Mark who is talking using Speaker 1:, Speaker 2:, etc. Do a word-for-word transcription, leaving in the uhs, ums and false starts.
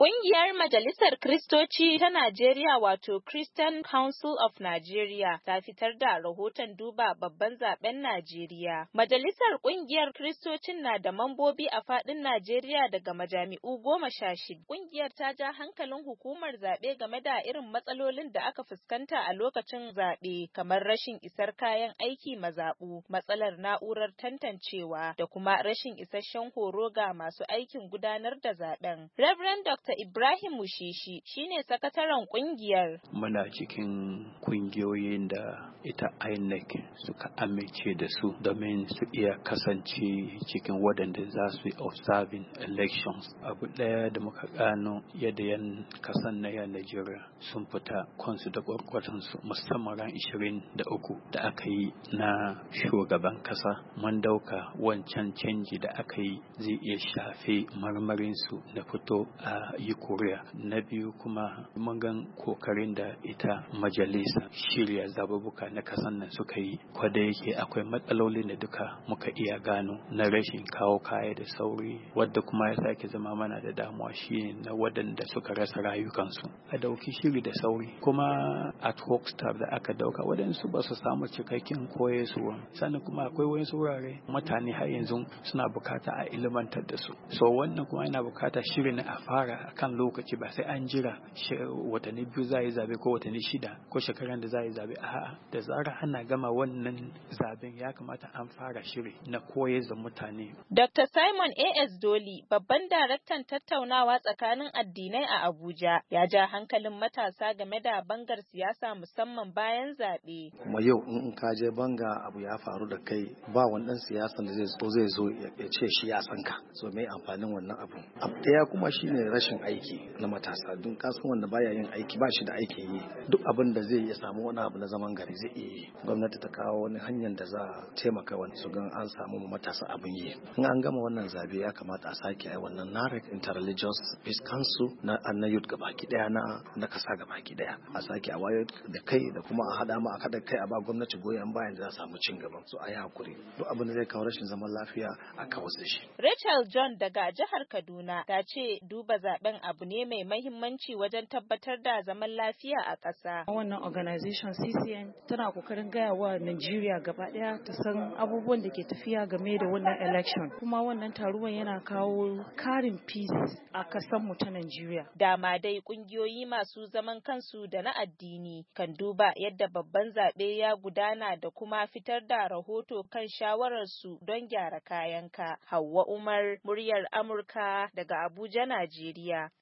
Speaker 1: Ƙungiyar Majalisar Kiristoci ta Najeriya wato Christian Council of Nigeria ta fitar da rahoton duba babban zaben Najeriya. Majalisar ƙungiyar Kiristocin na da mambobi a faɗin Najeriya daga majami'u goma sha shida. Ƙungiyar ta ja hankalin hukumar zaɓe game da irin matsalolin da aka fuskanta a lokacin zaɓe, kamar rashin isar kayan aiki mazaɓu, matsalar na'urar tantancewa da kuma rashin isasshen horo ga masu aikin gudanar da zaɓen. Reverend Doctor Ibrahim Mushishi shine sakataren kungiyar.
Speaker 2: Muna cikin kungiyoyin da ita I N E C suka amince da su domin su iya kasance cikin waɗanda za su yi observing elections. Abu ɗaya da muka gano yadda yan kasan na yan Najeriya sun fita kansu da kwarkwatansu musamman ran ishirin da uku da aka yi na shugaban kasa. Mun dauka wancan canji da aka yi zai iya shafe marmarinsu na fito a yi kuriya. Na biyu kuma mun gan kokarin da ita majalisa shirya zababuka na kasan nan suka yi, kwada yake akwai matsalolin da duka muka iya gano na rashin kawo kaya da sauri, wadda kuma ya sake zama mana da damuwa shine na waɗanda suka rasa rayukansu. A dauki shiri da sauri, kuma ad hoc staff da aka dauka waɗansu ba su samu cikakken koyarwa, sannan kuma akwai wasu wurare mutane har yanzu suna bukata a ilimantar da su. So wannan kuma yana bukata shirin a fara a kan lokaci, ba sai an jira watanni biyu za a yi zabe ko watanni shida ko shekaran da za a yi zabe. A'a, da zarar ana gama wannan zaben ya kamata an fara shiri na koyar da mutane.
Speaker 1: Doctor Simon A S Doli, babban daraktan tattaunawa tsakanin addinai a Abuja, ya ja hankalin matasa game da bangar siyasa musamman bayan zabe.
Speaker 3: Kuma yau in ka je banga abu ya faru da kai, ba wannan siyasan da zai zo zai zo ya ce shi ya san ka. So me amfanin wannan abu? Abu daya kuma shine rashin aiki na matasa. Dun kasan wanda baya yin aiki ba shi da aikin yi. Duk abin da zai iya samu wani abu na zaman gari zai iya yi. Gwamnati ta kawo wani hanyar da za a taimaka wani su gan an samu matasa abin yi. In an gama wannan zabe ya kamata a sake ai wannan N A R E C Interreligious Peace Council na na youth gabaki daya na na kasa gabaki daya. A sake a wayar da kai da kuma a hada ma a kada kai a ba gwamnati goyon bayan da za a samu cin gaba. So ayi hakuri. Duk abin da zai kawo rashin zaman lafiya a kawo shi.
Speaker 1: Rachel John daga jihar Kaduna ta ce duba zaben abu ne mai mahimmanci wajen tabbatar da zaman lafiya a ƙasa.
Speaker 4: Wannan organization C C N tana kokarin gaya wa Najeriya gaba daya ta san abubuwan da ke tafiya game da wannan election. Kuma wannan taruwan yana kawo karin peace a ƙasar mu ta Najeriya.
Speaker 1: Dama dai kungiyoyi masu zaman kansu da na addini kan duba yadda babban zaɓe ya gudana da kuma fitar da rahoto kan shawararsu don gyara kayanka. Hauwa Umar, muryar Amurka daga Abuja, Najeriya.